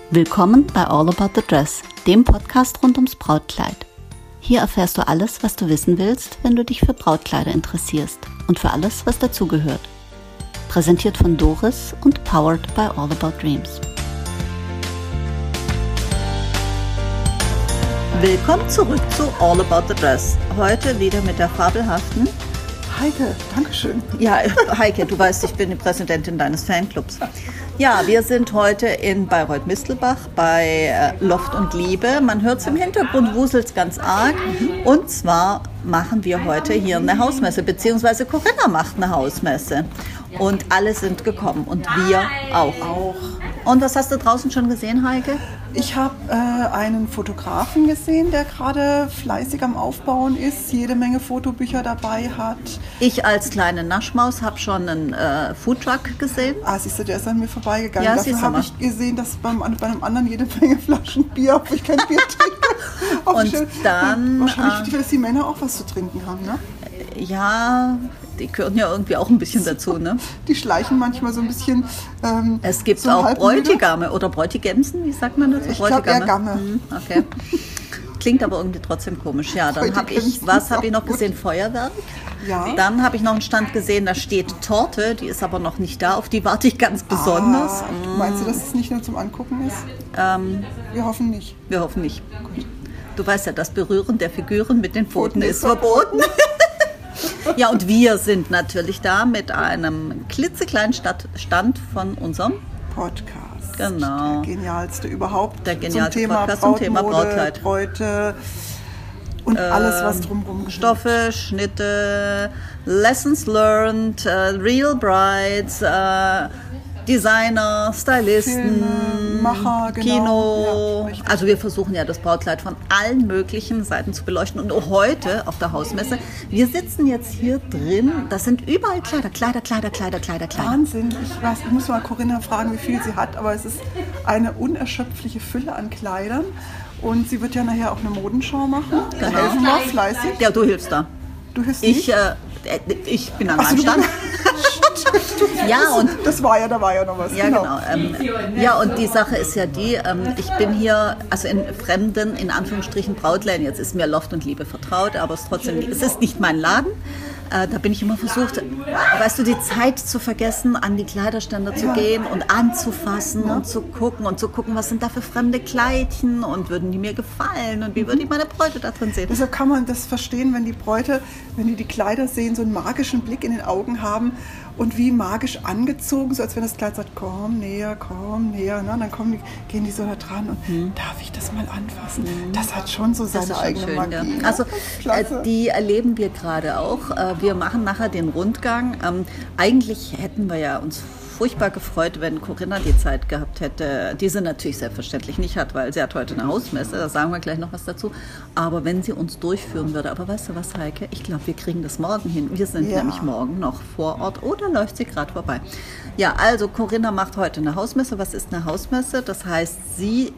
Willkommen bei All About the Dress, dem Podcast rund ums Brautkleid. Hier erfährst du alles, was du wissen willst, wenn du dich für Brautkleider interessierst und für alles, was dazugehört. Präsentiert von Doris und powered by All About Dreams. Willkommen zurück zu All About the Dress. Heute wieder mit der fabelhaften Heike, Dankeschön. Ja, Heike, du weißt, ich bin die Präsidentin deines Fanclubs. Ja, wir sind heute in Bayreuth-Mistelbach bei Loft und Liebe. Man hört es im Hintergrund, wuselt ganz arg. Und zwar machen wir heute hier eine Hausmesse, beziehungsweise Corinna macht eine Hausmesse. Und alle sind gekommen und wir auch. Und was hast du draußen schon gesehen, Heike? Ich habe einen Fotografen gesehen, der gerade fleißig am Aufbauen ist, jede Menge Fotobücher dabei hat. Ich als kleine Naschmaus habe schon einen Foodtruck gesehen. Siehst du, der ist an mir vorbeigegangen. Ja, dafür habe ich gesehen, dass bei einem anderen jede Menge Flaschen Bier, obwohl ich kein Bier trinke. Und dann... Wahrscheinlich, dass die Männer auch was zu trinken haben, ne? Ja, die gehören ja irgendwie auch ein bisschen dazu, ne? Die schleichen manchmal so ein bisschen. Es gibt so auch Bräutigame oder Bräutigemsen, wie sagt man dazu? Ich glaube eher Gamme. Okay. Klingt aber irgendwie trotzdem komisch. Ja, dann habe ich noch gesehen? Feuerwerk. Ja. Dann habe ich noch einen Stand gesehen, da steht Torte, die ist aber noch nicht da, auf die warte ich ganz besonders. Meinst du, dass es nicht nur zum Angucken ist? Wir hoffen nicht. Wir hoffen nicht. Gut. Du weißt ja, das Berühren der Figuren mit den Pfoten ist verboten. Ja, und wir sind natürlich da mit einem klitzekleinen Stand von unserem Podcast. Genau. Der genialste überhaupt. Der genialste Podcast zum Thema Brautkleid. Bräute und alles, was drumherum geschieht. Stoffe, Schnitte, Lessons learned, Real Brides, Designer, Stylisten, Filme, Macher, genau. Kino. Ja, also wir versuchen ja das Brautkleid von allen möglichen Seiten zu beleuchten. Und auch heute auf der Hausmesse, wir sitzen jetzt hier drin, das sind überall Kleider. Wahnsinn. Ich muss mal Corinna fragen, wie viel sie hat, aber es ist eine unerschöpfliche Fülle an Kleidern. Und sie wird ja nachher auch eine Modenschau machen. Genau. Da helfen wir fleißig. Ja, du hilfst da. Du hilfst nicht? Ich bin an meinem Stand. Ja, und da war ja noch was. Ja, genau. Ja, und die Sache ist ja die, ich bin hier, also in fremden, in Anführungsstrichen, Brautläden. Jetzt ist mir Loft und Liebe vertraut, aber es ist nicht mein Laden. Da bin ich immer versucht, weißt du, die Zeit zu vergessen, an die Kleiderständer zu gehen und anzufassen und zu gucken, was sind da für fremde Kleidchen und würden die mir gefallen und wie würde ich meine Bräute da drin sehen. Deshalb kann man das verstehen, wenn die Bräute, wenn die Kleider sehen, so einen magischen Blick in den Augen haben und wie magisch angezogen, so als wenn das Kleid sagt, komm näher. Ne? Und dann gehen die so da dran und darf ich das mal anfassen? Das hat schon so seine eigene schön, Magie. Ja. Also Klasse. die erleben wir gerade auch. Wir machen nachher den Rundgang. Eigentlich hätten wir ja uns furchtbar gefreut, wenn Corinna die Zeit gehabt hätte, die sie natürlich selbstverständlich nicht hat, weil sie hat heute eine Hausmesse, da sagen wir gleich noch was dazu, aber wenn sie uns durchführen würde, aber weißt du was, Heike, ich glaube, wir kriegen das morgen hin, wir sind nämlich morgen noch vor Ort oder läuft sie gerade vorbei. Ja, also Corinna macht heute eine Hausmesse. Was ist eine Hausmesse? Das heißt, sie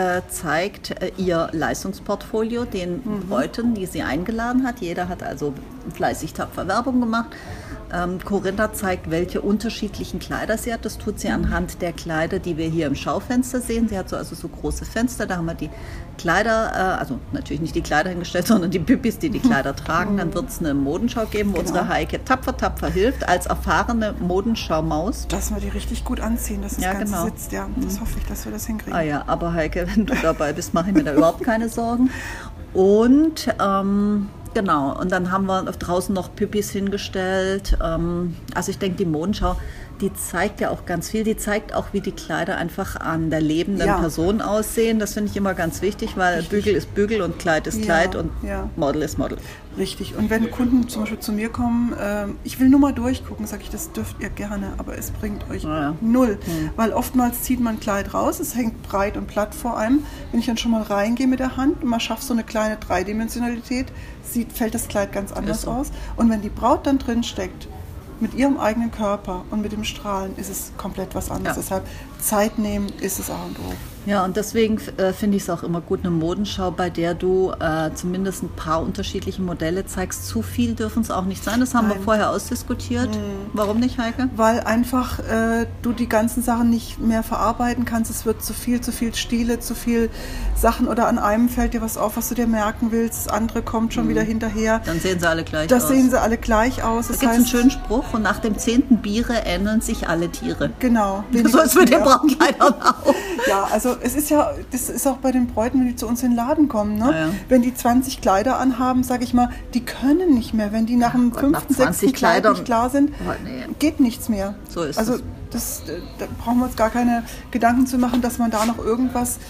zeigt ihr Leistungsportfolio den Bräuten, die sie eingeladen hat. Jeder hat also fleißig tapfer Werbung gemacht. Corinna zeigt, welche unterschiedlichen Kleider sie hat. Das tut sie anhand der Kleider, die wir hier im Schaufenster sehen. Sie hat so große Fenster, da haben wir die Kleider, also natürlich nicht die Kleider hingestellt, sondern die Püppis, die Kleider tragen. Dann wird es eine Modenschau geben, wo unsere Heike tapfer hilft, als erfahrene Modenschau-Maus. Dass wir die richtig gut anziehen, dass das Ganze sitzt. Ja, das hoffe ich, dass wir das hinkriegen. Ja, aber Heike, wenn du dabei bist, mache ich mir da überhaupt keine Sorgen. Und genau, und dann haben wir draußen noch Püppis hingestellt. Also ich denke, die Modenschau, die zeigt ja auch ganz viel. Die zeigt auch, wie die Kleider einfach an der lebenden Person aussehen. Das finde ich immer ganz wichtig, weil Bügel ist Bügel und Kleid ist Kleid und Model ist Model. Richtig. Und wenn Kunden zum Beispiel zu mir kommen, ich will nur mal durchgucken, sage ich, das dürft ihr gerne, aber es bringt euch null. Weil oftmals zieht man ein Kleid raus, es hängt breit und platt vor einem. Wenn ich dann schon mal reingehe mit der Hand und mal schaffe so eine kleine Dreidimensionalität, fällt das Kleid ganz anders aus. Und wenn die Braut dann drin steckt, mit ihrem eigenen Körper und mit dem Strahlen, ist es komplett was anderes. Deshalb Zeit nehmen ist es A und O. Ja, und deswegen finde ich es auch immer gut, eine Modenschau, bei der du zumindest ein paar unterschiedliche Modelle zeigst. Zu viel dürfen es auch nicht sein, das haben wir vorher ausdiskutiert. Warum nicht, Heike? Weil einfach du die ganzen Sachen nicht mehr verarbeiten kannst. Es wird zu viel Stile, zu viel Sachen oder an einem fällt dir was auf, was du dir merken willst. Das andere kommt schon wieder hinterher. Dann sehen sie alle gleich aus. Das sehen sie alle gleich aus. Da gibt es einen schönen Spruch und nach dem 10. Biere ähneln sich alle Tiere. Genau. So ist mit den Brautkleidern auch. Ja, also es ist ja, das ist auch bei den Bräuten, wenn die zu uns in den Laden kommen, ne? Ja. Wenn die 20 Kleider anhaben, sage ich mal, die können nicht mehr. Wenn die nach dem 5., 6. Kleid nicht klar sind, geht nichts mehr. So ist also da brauchen wir uns gar keine Gedanken zu machen, dass man da noch irgendwas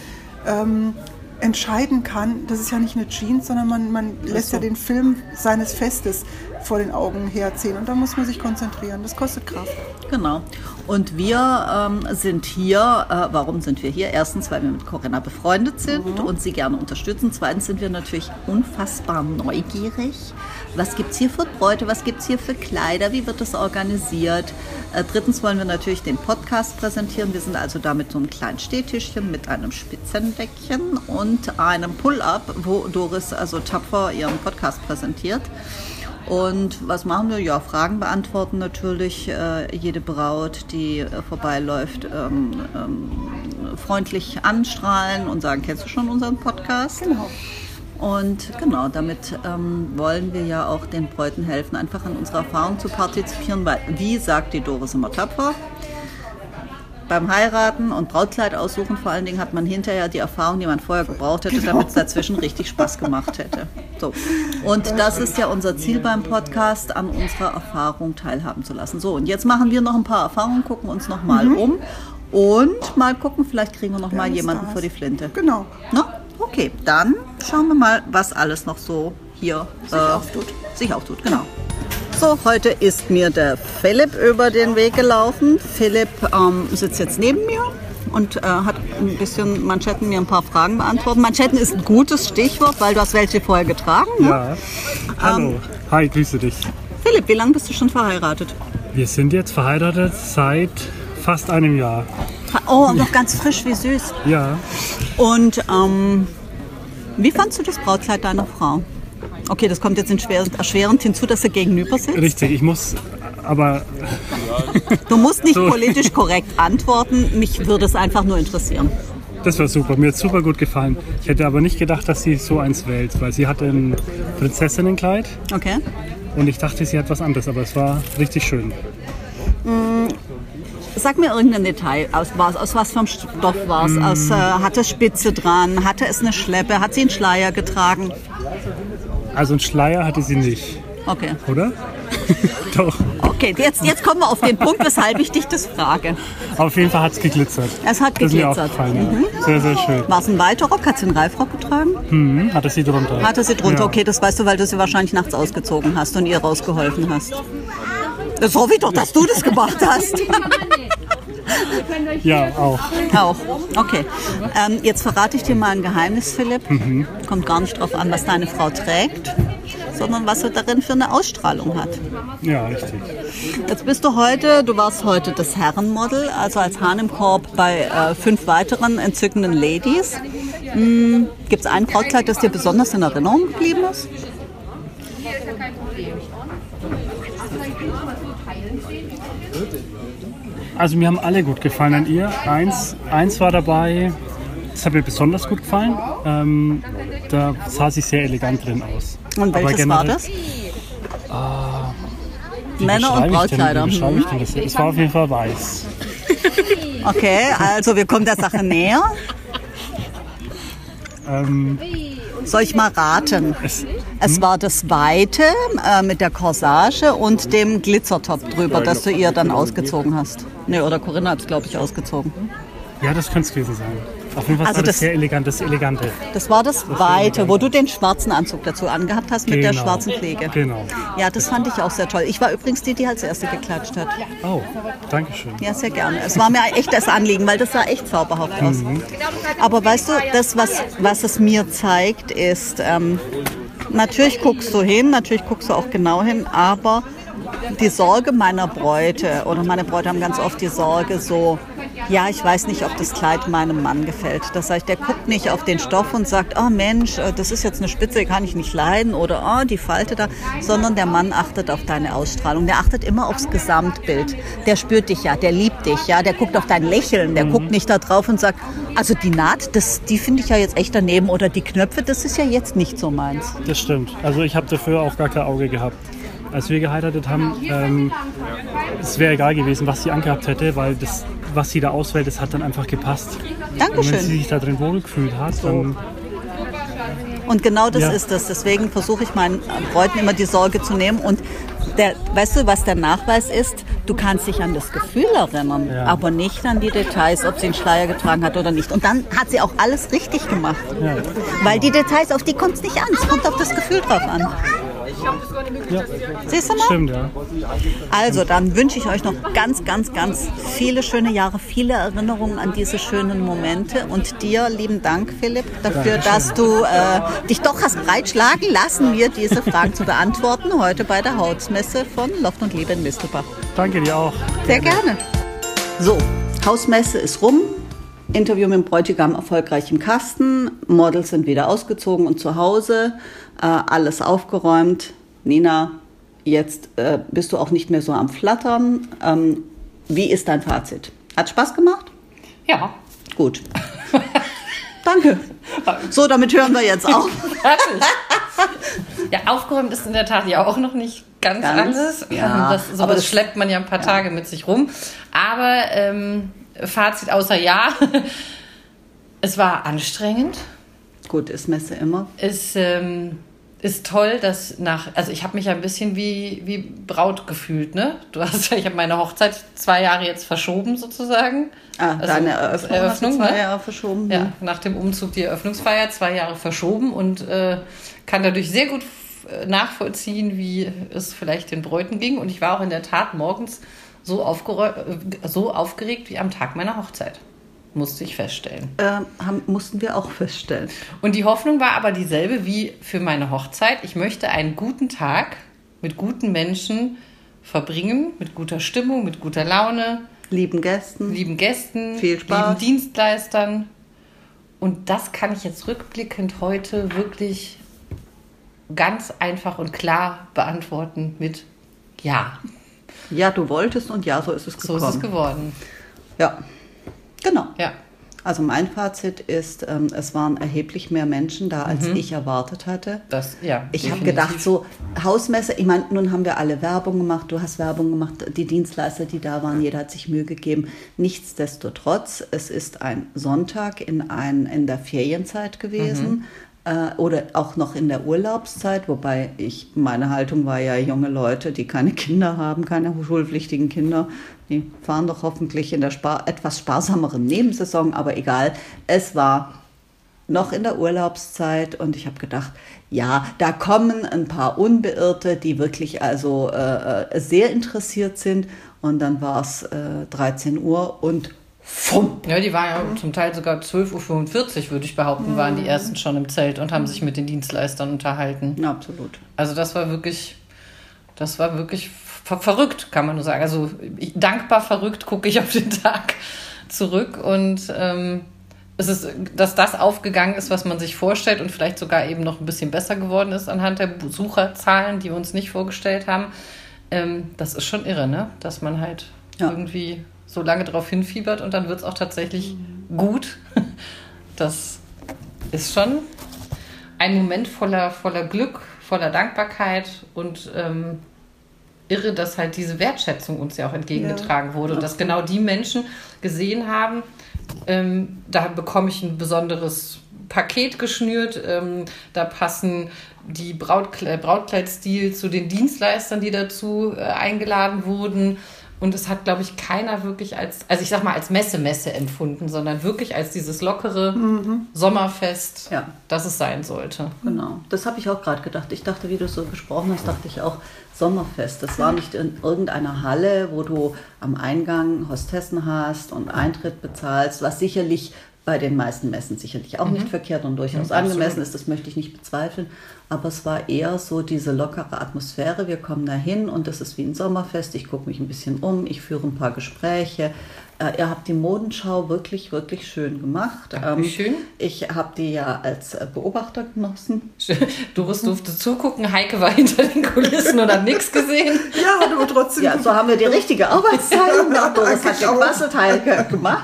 entscheiden kann. Das ist ja nicht eine Jeans, sondern man lässt ja den Film seines Festes vor den Augen herziehen. Und da muss man sich konzentrieren. Das kostet Kraft. Genau. Und wir sind hier, warum sind wir hier? Erstens, weil wir mit Corinna befreundet sind und sie gerne unterstützen. Zweitens sind wir natürlich unfassbar neugierig. Was gibt es hier für Bräute? Was gibt es hier für Kleider? Wie wird das organisiert? Drittens wollen wir natürlich den Podcast präsentieren. Wir sind also da mit so einem kleinen Stehtischchen mit einem Spitzendeckchen und einem Pull-Up, wo Doris also tapfer ihren Podcast präsentiert. Und was machen wir? Ja, Fragen beantworten natürlich. Jede Braut, die vorbeiläuft, freundlich anstrahlen und sagen, kennst du schon unseren Podcast? Genau. Und genau, damit wollen wir ja auch den Bräuten helfen, einfach an unserer Erfahrung zu partizipieren, weil, wie sagt die Doris immer tapfer, beim Heiraten und Brautkleid aussuchen vor allen Dingen hat man hinterher die Erfahrung, die man vorher gebraucht hätte, damit es dazwischen richtig Spaß gemacht hätte. So. Und das ist ja unser Ziel beim Podcast, an unserer Erfahrung teilhaben zu lassen. So, und jetzt machen wir noch ein paar Erfahrungen, gucken uns noch mal um und mal gucken, vielleicht kriegen wir noch mal jemanden vor die Flinte. Genau. No? Okay, dann schauen wir mal, was alles noch so hier sich auftut. Genau. So, heute ist mir der Philipp über den Weg gelaufen. Philipp sitzt jetzt neben mir und hat ein bisschen Manschetten, mir ein paar Fragen beantwortet. Manschetten ist ein gutes Stichwort, weil du hast welche vorher getragen. Ne? Ja. Hallo. Hi, grüße dich. Philipp, wie lange bist du schon verheiratet? Wir sind jetzt verheiratet seit fast einem Jahr. Oh, noch ganz frisch, wie süß. Ja. Und wie fandst du das Brautkleid deiner Frau? Okay, das kommt jetzt erschwerend hinzu, dass er gegenüber sitzt. Richtig, ich muss aber... Du musst nicht politisch korrekt antworten, mich würde es einfach nur interessieren. Das war super, mir hat es super gut gefallen. Ich hätte aber nicht gedacht, dass sie so eins wählt, weil sie hatte ein Prinzessinnenkleid. Okay. Und ich dachte, sie hat was anderes, aber es war richtig schön. Sag mir irgendein Detail, aus was für einem Stoff war es? Hatte es Spitze dran, hatte es eine Schleppe, hat sie einen Schleier getragen? Also einen Schleier hatte sie nicht. Okay. Oder? Doch. Okay, jetzt kommen wir auf den Punkt, weshalb ich dich das frage. Auf jeden Fall hat es geglitzert. Es hat Das ist mir geglitzert. aufgefallen. Sehr, sehr schön. War es ein weiter Rock? Hat sie einen Reifrock getragen? Hatte sie drunter. Hatte sie drunter, Ja. okay, das weißt du, weil du sie wahrscheinlich nachts ausgezogen hast und ihr rausgeholfen hast. Das hoffe ich doch, dass du das gemacht hast. Ja, auch. Auch, okay. Jetzt verrate ich dir mal ein Geheimnis, Philipp. Kommt gar nicht drauf an, was deine Frau trägt, sondern was sie darin für eine Ausstrahlung hat. Ja, richtig. Jetzt du warst heute das Herrenmodel, also als Hahn im Korb bei 5 weiteren entzückenden Ladies. Gibt es ein Brautkleid, das dir besonders in Erinnerung geblieben ist? Also mir haben alle gut gefallen an ihr. Eins war dabei, das hat mir besonders gut gefallen. Da sah sie sehr elegant drin aus. Und welches war das? Männer- und Brautkleider. Wie beschreibe ich denn das? Es war auf jeden Fall weiß. Okay, also wir kommen der Sache näher. Soll ich mal raten? Es war das Weite mit der Corsage und dem Glitzertop drüber, das du ihr dann ausgezogen hast. Ne, oder Corinna hat es, glaube ich, ausgezogen. Ja, das könnte es gewesen sein. Auf jeden Fall Also war das das- sehr elegant, das Elegante. Das war das Weite, wo du den schwarzen Anzug dazu angehabt hast mit der Genau. schwarzen Pflege. Genau. Ja, das fand ich auch sehr toll. Ich war übrigens die als erste geklatscht hat. Oh, danke schön. Ja, sehr gerne. Es war mir echt das Anliegen, weil das sah echt zauberhaft aus. Aber weißt du, das, was es mir zeigt, ist, natürlich guckst du hin, natürlich guckst du auch genau hin, aber die Sorge meiner Bräute, oder meine Bräute haben ganz oft die Sorge, so ja, ich weiß nicht, ob das Kleid meinem Mann gefällt. Das heißt, der guckt nicht auf den Stoff und sagt, oh Mensch, das ist jetzt eine Spitze, kann ich nicht leiden oder oh, die Falte da, sondern der Mann achtet auf deine Ausstrahlung. Der achtet immer aufs Gesamtbild. Der spürt dich ja, der liebt dich, ja, der guckt auf dein Lächeln, der guckt nicht da drauf und sagt, also die Naht, die finde ich ja jetzt echt daneben oder die Knöpfe, das ist ja jetzt nicht so meins. Das stimmt. Also ich habe dafür auch gar kein Auge gehabt. Als wir geheiratet haben, es wäre egal gewesen, was sie angehabt hätte, weil das, was sie da auswählt, das hat dann einfach gepasst. Dankeschön. Und wenn sie sich da drin wohlgefühlt hat, dann... Und genau das ist es. Deswegen versuche ich meinen Bräuten immer die Sorge zu nehmen. Und weißt du, was der Nachweis ist? Du kannst dich an das Gefühl erinnern, aber nicht an die Details, ob sie einen Schleier getragen hat oder nicht. Und dann hat sie auch alles richtig gemacht. Ja. Weil die Details, auf die kommt es nicht an. Es kommt auf das Gefühl drauf an. Ja. Siehst du mal? Stimmt, ja. Also, dann wünsche ich euch noch ganz, ganz, ganz viele schöne Jahre, viele Erinnerungen an diese schönen Momente. Und dir, lieben Dank, Philipp, dafür, dass du dich doch hast breitschlagen lassen, mir diese Fragen zu beantworten, heute bei der Hausmesse von Loft und Liebe in Mistelbach. Danke dir auch. Sehr gerne. So, Hausmesse ist rum. Interview mit dem Bräutigam erfolgreich im Kasten. Models sind wieder ausgezogen und zu Hause. Alles aufgeräumt. Nina, jetzt bist du auch nicht mehr so am Flattern. Wie ist dein Fazit? Hat Spaß gemacht? Ja. Gut. Danke. So, damit hören wir jetzt auf. Ja, aufgeräumt ist in der Tat ja auch noch nicht ganz alles. Ja, aber das schleppt man ja ein paar Tage mit sich rum. Aber Fazit außer ja, es war anstrengend. Gut, ist Messe immer. Es ist toll, dass also ich habe mich ja ein bisschen wie Braut gefühlt, ne? Ich habe meine Hochzeit 2 Jahre jetzt verschoben sozusagen. Also deine Eröffnung 2 Jahre verschoben. Ja, nach dem Umzug die Eröffnungsfeier 2 Jahre verschoben und kann dadurch sehr gut nachvollziehen, wie es vielleicht den Bräuten ging. Und ich war auch in der Tat morgens so aufgeregt wie am Tag meiner Hochzeit. Musste ich feststellen. Mussten wir auch feststellen. Und die Hoffnung war aber dieselbe wie für meine Hochzeit. Ich möchte einen guten Tag mit guten Menschen verbringen, mit guter Stimmung, mit guter Laune. Lieben Gästen. Viel Spaß. Lieben Dienstleistern. Und das kann ich jetzt rückblickend heute wirklich ganz einfach und klar beantworten mit Ja. Ja, du wolltest und ja, so ist es gekommen. So ist es geworden. Ja, genau. Ja. Also mein Fazit ist, es waren erheblich mehr Menschen da, als ich erwartet hatte. Ich habe gedacht, so Hausmesse, ich meine, nun haben wir alle Werbung gemacht, du hast Werbung gemacht, die Dienstleister, die da waren, jeder hat sich Mühe gegeben. Nichtsdestotrotz, es ist ein Sonntag in der Ferienzeit gewesen. Oder auch noch in der Urlaubszeit, wobei meine Haltung war ja, junge Leute, die keine Kinder haben, keine schulpflichtigen Kinder, die fahren doch hoffentlich in der etwas sparsameren Nebensaison, aber egal, es war noch in der Urlaubszeit und ich habe gedacht, ja, da kommen ein paar Unbeirrte, die wirklich also sehr interessiert sind und dann war es 13 Uhr und Fumm. Ja, die waren ja zum Teil sogar 12.45 Uhr, würde ich behaupten, waren die ersten schon im Zelt und haben sich mit den Dienstleistern unterhalten. Ja, absolut. Also das war wirklich verrückt, kann man nur sagen. Also dankbar verrückt gucke ich auf den Tag zurück und es ist, dass das aufgegangen ist, was man sich vorstellt und vielleicht sogar eben noch ein bisschen besser geworden ist anhand der Besucherzahlen, die wir uns nicht vorgestellt haben. Das ist schon irre, ne? Dass man halt irgendwie so lange drauf hinfiebert und dann wird es auch tatsächlich gut. Das ist schon ein Moment voller Glück, voller Dankbarkeit und irre, dass halt diese Wertschätzung uns ja auch entgegengetragen wurde und dass genau die Menschen gesehen haben, da bekomme ich ein besonderes Paket geschnürt, da passen die Brautkleidstil zu den Dienstleistern, die dazu eingeladen wurden. Und es hat, glaube ich, keiner wirklich als Messe empfunden, sondern wirklich als dieses lockere Sommerfest, das es sein sollte. Genau, das habe ich auch gerade gedacht. Ich dachte, wie du so gesprochen hast, dachte ich auch Sommerfest. Das war nicht in irgendeiner Halle, wo du am Eingang Hostessen hast und Eintritt bezahlst, was sicherlich bei den meisten Messen sicherlich auch nicht verkehrt und durchaus angemessen ist, das möchte ich nicht bezweifeln. Aber es war eher so diese lockere Atmosphäre, wir kommen da hin und das ist wie ein Sommerfest, ich gucke mich ein bisschen um, ich führe ein paar Gespräche, Ihr habt die Modenschau wirklich, wirklich schön gemacht. Dankeschön. Ich habe die ja als Beobachter genossen. Doris durfte zugucken, Heike war hinter den Kulissen und hat nichts gesehen. Ja, aber trotzdem. Ja, so haben wir die richtige Arbeitsteilung. Doris hat den Bastelteil gemacht.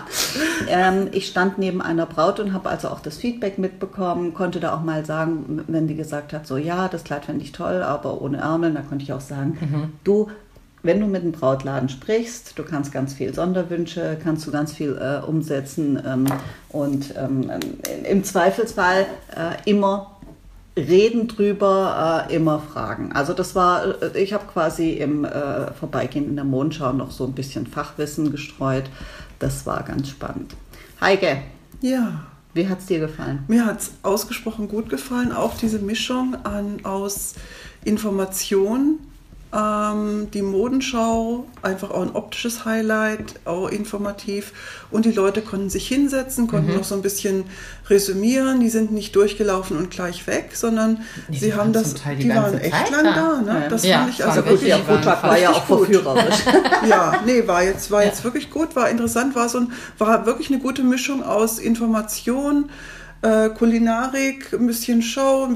Ich stand neben einer Braut und habe also auch das Feedback mitbekommen, konnte da auch mal sagen, wenn die gesagt hat, so ja, das Kleid fände ich toll, aber ohne Ärmel, da konnte ich auch sagen, du, wenn du mit dem Brautladen sprichst, du kannst ganz viel Sonderwünsche, kannst du ganz viel umsetzen und im Zweifelsfall immer reden drüber, immer fragen. Also ich habe quasi im Vorbeigehen in der Modenschau noch so ein bisschen Fachwissen gestreut. Das war ganz spannend. Heike, Ja. wie hat es dir gefallen? Mir hat es ausgesprochen gut gefallen, auch diese Mischung aus Information, die Modenschau, einfach auch ein optisches Highlight, auch informativ. Und die Leute konnten sich hinsetzen, konnten noch so ein bisschen resümieren. Die sind nicht durchgelaufen und gleich weg, sondern sie haben die waren echt lang da. Ne? Ja. Das fand ich also Gut, wirklich der Vortrag war ja auch verführerisch. ja, nee, war jetzt wirklich gut, war interessant, war wirklich eine gute Mischung aus Information, Kulinarik, ein bisschen Show,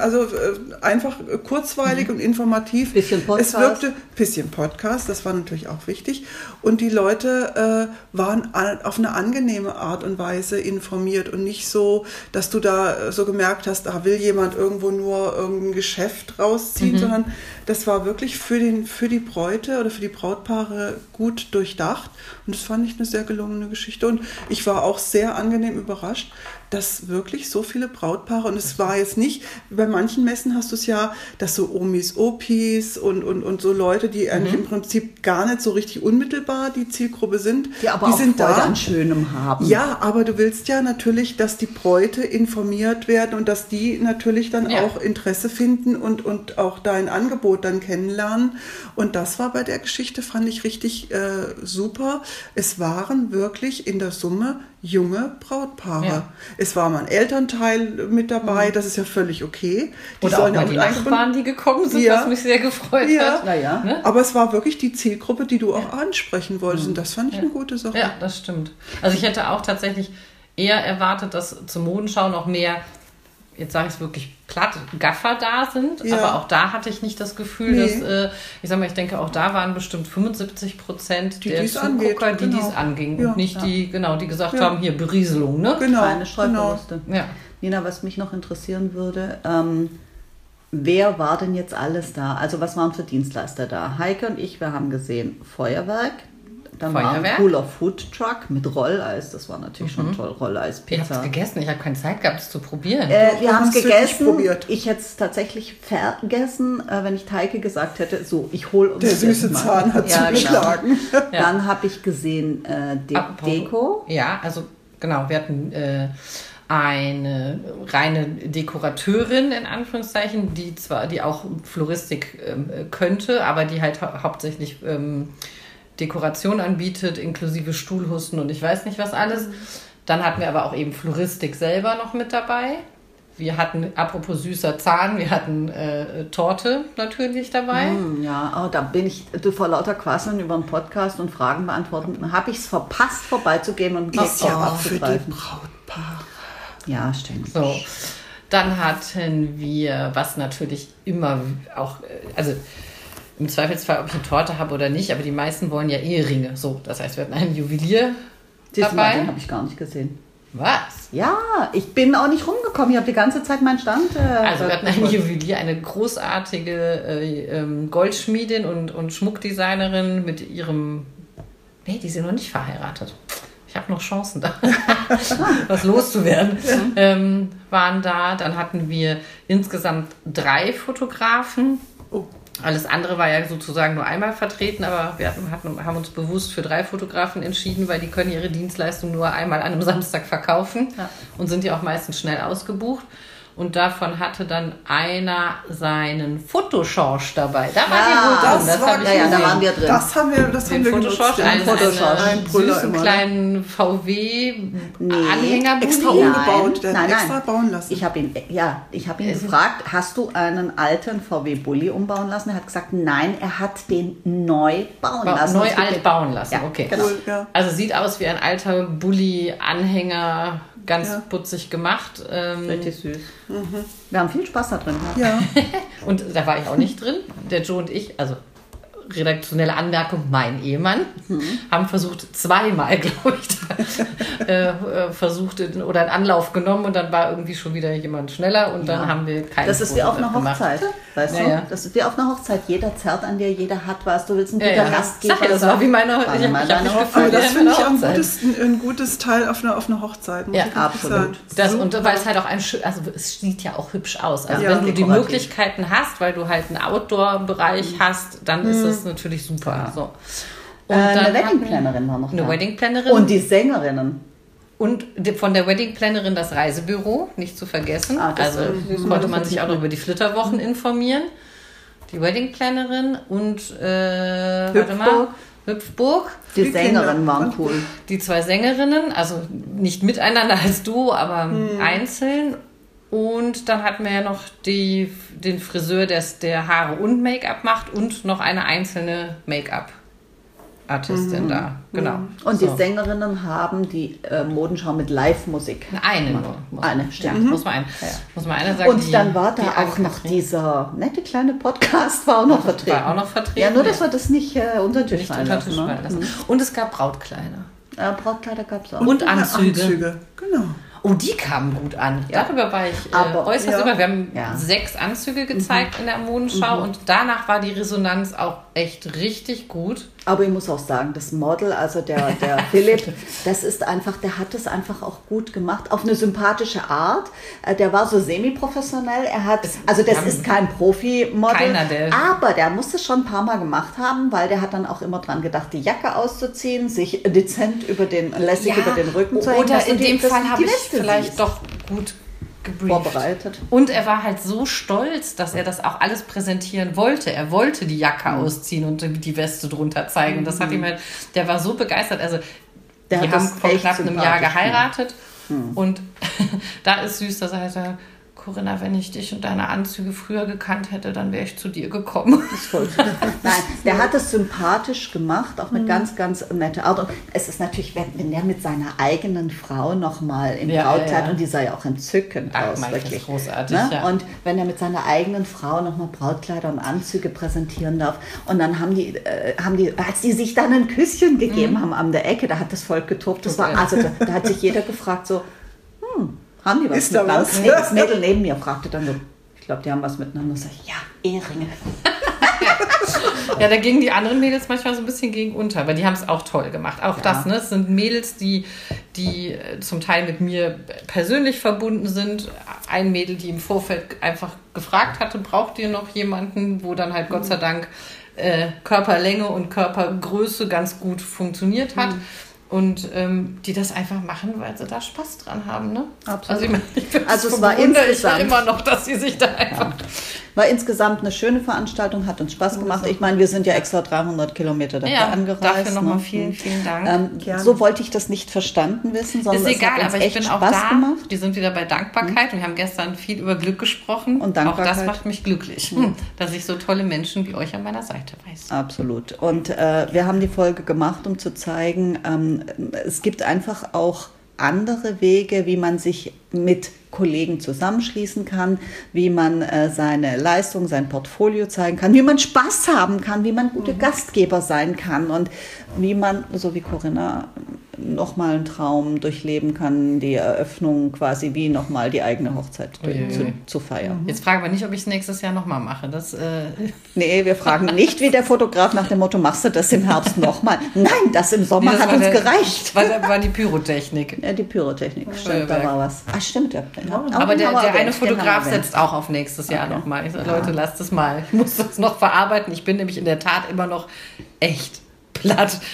einfach kurzweilig und informativ. Bisschen Podcast. Es wirkte, bisschen Podcast, das war natürlich auch wichtig. Und die Leute waren auf eine angenehme Art und Weise informiert und nicht so, dass du da so gemerkt hast, da will jemand irgendwo nur irgendein Geschäft rausziehen, sondern das war wirklich für die Bräute oder für die Brautpaare gut durchdacht. Und das fand ich eine sehr gelungene Geschichte. Und ich war auch sehr angenehm überrascht, dass wirklich so viele Brautpaare, und es war jetzt nicht, bei manchen Messen hast du es ja, dass so Omis, Opis und so Leute, die eigentlich im Prinzip gar nicht so richtig unmittelbar die Zielgruppe sind. Die aber auch sind Freude da an Schönem haben. Ja, aber du willst ja natürlich, dass die Bräute informiert werden und dass die natürlich dann auch Interesse finden und auch dein Angebot dann kennenlernen. Und das war bei der Geschichte, fand ich richtig super. Es waren wirklich in der Summe junge Brautpaare. Ja. Es war mal ein Elternteil mit dabei, das ist ja völlig okay. Oder auch mal die Nachbarn, die gekommen sind, was mich sehr gefreut hat. Naja. Ne? Aber es war wirklich die Zielgruppe, die du auch ansprechen wolltest. Und das fand ich eine gute Sache. Ja, das stimmt. Also ich hätte auch tatsächlich eher erwartet, dass zur Modenschau noch mehr, jetzt sage ich es wirklich platt, Gaffer da sind. Ja. Aber auch da hatte ich nicht das Gefühl, dass, ich denke, auch da waren bestimmt 75% der Zugucker, die dies anging. Ja. Und nicht die gesagt haben, hier Berieselung. Ne? Genau. Keine Streuverluste. Genau. Ja. Nina, was mich noch interessieren würde, wer war denn jetzt alles da? Also was waren für Dienstleister da? Heike und ich, wir haben gesehen Feuerwerk. Dann war ein cooler Foodtruck mit Rolleis. Das war natürlich schon toll. Rolleis, Pizza. Ihr habt es gegessen. Ich habe keine Zeit gehabt, es zu probieren. Wir haben es gegessen. Ich hätte es tatsächlich vergessen, wenn ich Heike gesagt hätte, so, ich hole uns der süße Zahn hat zugeschlagen. Genau. Dann habe ich gesehen Deko. Ja, also genau, wir hatten eine reine Dekorateurin, in Anführungszeichen, die auch Floristik könnte, aber die halt hauptsächlich Dekoration anbietet, inklusive Stuhlhusten und ich weiß nicht was alles. Dann hatten wir aber auch eben Floristik selber noch mit dabei. Wir hatten, apropos süßer Zahn, wir hatten Torte natürlich dabei. Da bin ich vor lauter Quasseln über einen Podcast und Fragen beantworten, habe ich es verpasst, vorbeizugehen und ist ja auch für die Brautpaare. Ja, stimmt. So. Dann hatten wir, was natürlich immer auch, also im Zweifelsfall, ob ich eine Torte habe oder nicht, aber die meisten wollen ja Eheringe. So, das heißt, wir hatten einen Juwelier dabei. Den habe ich gar nicht gesehen. Was? Ja, ich bin auch nicht rumgekommen. Ich habe die ganze Zeit meinen Stand. Also wir hatten einen Juwelier, eine großartige Goldschmiedin und Schmuckdesignerin mit ihrem... Nee, die sind noch nicht verheiratet. Ich habe noch Chancen da, was loszuwerden. Waren da. Dann hatten wir insgesamt 3 Fotografen. Oh. Alles andere war ja sozusagen nur einmal vertreten, aber wir haben uns bewusst für 3 Fotografen entschieden, weil die können ihre Dienstleistung nur einmal an einem Samstag verkaufen und sind ja auch meistens schnell ausgebucht. Und davon hatte dann einer seinen Fotoschorsch dabei. Da war die wohl drin. Da waren wir drin. Das haben wir Fotoschorsch, einen süßen kleinen VW-Anhänger. Extra umgebaut, extra bauen lassen. Ich habe ihn gefragt, hast du einen alten VW-Bulli umbauen lassen? Er hat gesagt, nein, er hat den neu bauen lassen. Alt bauen lassen, okay. Genau. Cool, ja. Also sieht aus wie ein alter Bulli-Anhänger, ganz putzig gemacht. Richtig süß. Wir haben viel Spaß da drin. Ja. Und da war ich auch nicht drin. Der Joe und ich, also redaktionelle Anmerkung, mein Ehemann, haben versucht, zweimal, glaube ich, oder einen Anlauf genommen und dann war irgendwie schon wieder jemand schneller und dann haben wir keine Das ist wie auf einer Hochzeit, weißt du? Das ist wie auf einer Hochzeit. Jeder zerrt an dir, jeder hat was, du willst ein guter Gastgeber. Das war wie meine Aber das finde ich auch ein gutes Teil auf einer Hochzeit. Ja, absolut. Und weil es halt auch es sieht ja auch hübsch aus. Also wenn du die Möglichkeiten hast, weil du halt einen Outdoor-Bereich hast, dann ist das natürlich super. So. Und eine Wedding-Plannerin war noch da. Eine Wedding-Plannerin. Und die Sängerinnen. Und von der Wedding-Plannerin das Reisebüro, nicht zu vergessen. Also konnte man sich auch noch über die Flitterwochen informieren. Die Wedding-Plannerin und Hüpfburg. Die Sängerinnen waren cool. Die 2 Sängerinnen, also nicht miteinander als Duo, aber einzeln. Und dann hatten wir ja noch den Friseur, der Haare und Make-up macht und noch eine einzelne Make-up-Artistin da. Genau. Und die Sängerinnen haben die Modenschau mit Live-Musik. Eine nur. Eine, stimmt. Muss man einer sagen. Und dann war da auch noch dieser nette kleine Podcast, war auch noch vertreten. War auch noch vertreten. Ja, nur dass wir das nicht unter den Tisch fallen lassen. Und es gab Brautkleider. Brautkleider gab es auch. Und Anzüge. Genau. Oh, die kamen gut an. Ja. Darüber war ich äußerst über. Wir haben 6 Anzüge gezeigt in der Modenschau und danach war die Resonanz auch echt richtig gut. Aber ich muss auch sagen, das Model, also der Philipp, der hat es einfach auch gut gemacht, auf eine sympathische Art. Der war so semi-professionell. Das ist kein Profi-Model, aber der muss es schon ein paar Mal gemacht haben, weil der hat dann auch immer dran gedacht, die Jacke auszuziehen, sich dezent lässig über den Rücken zu hängen. Oder in dem Fall habe ich vielleicht doch gut vorbereitet. Und er war halt so stolz, dass er das auch alles präsentieren wollte. Er wollte die Jacke ausziehen und die Weste drunter zeigen. Und das hat ihm halt, der war so begeistert. Also die haben vor knapp einem Jahr geheiratet. Und da ist süß, dass er halt Corinna, wenn ich dich und deine Anzüge früher gekannt hätte, dann wäre ich zu dir gekommen. Das ist voll. Nein, der hat es sympathisch gemacht, auch eine ganz, ganz nette Art. Und es ist natürlich, wenn der mit seiner eigenen Frau nochmal im Brautkleid, und die sah ja auch entzückend aus, wirklich. Ist großartig, Und wenn er mit seiner eigenen Frau nochmal Brautkleider und Anzüge präsentieren darf, und dann haben die, als die sich dann ein Küsschen gegeben haben an der Ecke, da hat das Volk getobt. Das war, also da hat sich jeder gefragt so, haben die was ist da miteinander? was? Nee, das Mädel neben mir fragte dann so, ich glaube, die haben was miteinander. Sag ich, ja, Eheringe. Ja, da gingen die anderen Mädels manchmal so ein bisschen gegen unter, aber die haben es auch toll gemacht. Auch das, ne? Es sind Mädels, die zum Teil mit mir persönlich verbunden sind. Ein Mädel, die im Vorfeld einfach gefragt hatte, braucht ihr noch jemanden, wo dann halt Gott sei Dank Körperlänge und Körpergröße ganz gut funktioniert hat. Und die das einfach machen, weil sie da Spaß dran haben, ne? Absolut. Also es war insgesamt immer noch, dass sie sich da einfach... War insgesamt eine schöne Veranstaltung, hat uns Spaß gemacht. Ich meine, wir sind ja extra 300 Kilometer dafür angereist. Dafür nochmal vielen, vielen Dank. So wollte ich das nicht verstanden wissen, sondern ist egal, es hat uns aber ich echt bin auch Spaß da. gemacht. Wir sind wieder bei Dankbarkeit und wir haben gestern viel über Glück gesprochen. Und Dankbarkeit. Auch das macht mich glücklich, dass ich so tolle Menschen wie euch an meiner Seite weiß. Absolut. Und wir haben die Folge gemacht, um zu zeigen, es gibt einfach auch andere Wege, wie man sich mit Kollegen zusammenschließen kann, wie man seine Leistung, sein Portfolio zeigen kann, wie man Spaß haben kann, wie man gute Gastgeber sein kann und wie man, so wie Corinna, nochmal einen Traum durchleben kann, die Eröffnung quasi wie nochmal die eigene Hochzeit zu feiern. Jetzt frage ich aber nicht, ob ich es nächstes Jahr nochmal mache. Nee, wir fragen nicht wie der Fotograf nach dem Motto, machst du das im Herbst nochmal? Nein, das im Sommer hat uns gereicht. War die Pyrotechnik. Ja, die Pyrotechnik, stimmt, da war was. Ach, stimmt, ja. Aber der eine Fotograf setzt auch auf nächstes Jahr nochmal. Ich sage, Leute, lasst es mal. Ich muss das noch verarbeiten. Ich bin nämlich in der Tat immer noch echt platt.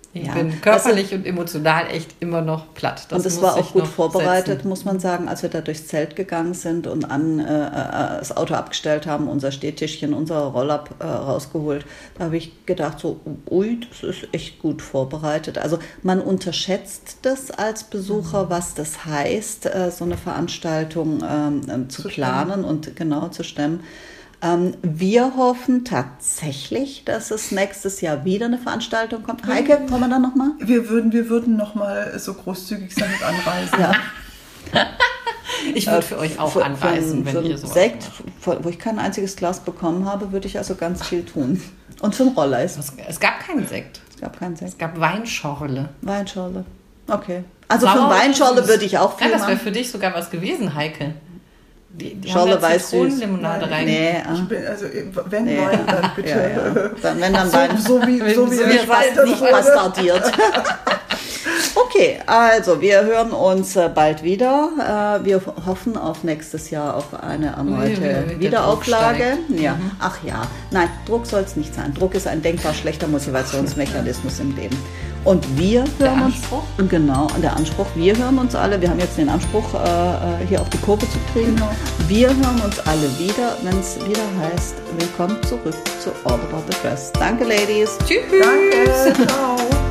Ich bin körperlich und emotional echt immer noch platt. Und es war auch gut vorbereitet, muss man sagen, als wir da durchs Zelt gegangen sind und das Auto abgestellt haben, unser Stehtischchen, unser Roll-up rausgeholt. Da habe ich gedacht, so, ui, das ist echt gut vorbereitet. Also man unterschätzt das als Besucher, was das heißt, so eine Veranstaltung zu planen und genau zu stemmen. Wir hoffen tatsächlich, dass es nächstes Jahr wieder eine Veranstaltung kommt. Heike, kommen wir dann nochmal? Wir würden nochmal so großzügig sein mit Anreisen. Ja. Ich würde für euch auch anreisen, wenn ihr sowas Sekt, wo ich kein einziges Glas bekommen habe, würde ich also ganz viel tun. Und für den Roller ist. Es gab keinen Sekt. Es gab keinen Sekt. Es gab Weinschorle. Weinschorle. Okay. Also für Weinschorle würde ich auch viel machen. Ja, das wäre machen. für dich sogar was gewesen, Heike. Die Schorle weiß süß. Limonade rein. Nee, also wenn Wein, dann bitte. Ja. Wenn dann Wein. So wie nicht bastardiert. Okay, also wir hören uns bald wieder. Wir hoffen auf nächstes Jahr auf eine erneute Wiederauflage. Ja. Ach ja, nein, Druck soll es nicht sein. Druck ist ein denkbar schlechter Motivationsmechanismus im Leben. Und wir hören uns, genau, der Anspruch, wir hören uns alle, wir haben jetzt den Anspruch, hier auf die Kurve zu kriegen. Genau. Wir hören uns alle wieder, wenn es wieder heißt, willkommen zurück zu All About the Dress. Danke, Ladies. Tschüss. Danke. Ciao.